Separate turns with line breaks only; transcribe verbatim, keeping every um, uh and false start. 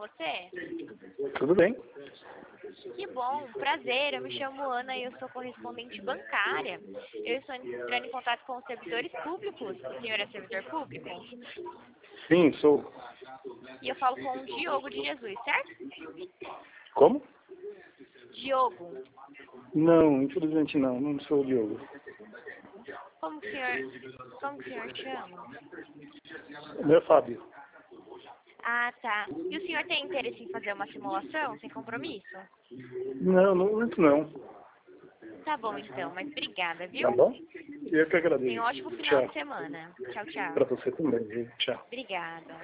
você?
Tudo bem.
Que bom, prazer. Eu me chamo Ana e eu sou correspondente bancária. Eu estou entrando em contato com os servidores públicos. O senhor é servidor público?
Sim, sou.
E eu falo com o Diogo de Jesus, certo?
Como?
Diogo.
Não, infelizmente não. Não sou o Diogo.
Como que o senhor, como que o senhor chama?
Meu é Fábio.
Ah, tá. E o senhor tem interesse em fazer uma simulação sem compromisso?
Não, não, muito não.
Tá bom, então. Mas obrigada, viu?
Tá bom? Eu que
Tenha um
agradeço.
ótimo final
Tchau.
de semana. Tchau,
Pra
tchau.
você também, viu? Tchau.
Obrigada.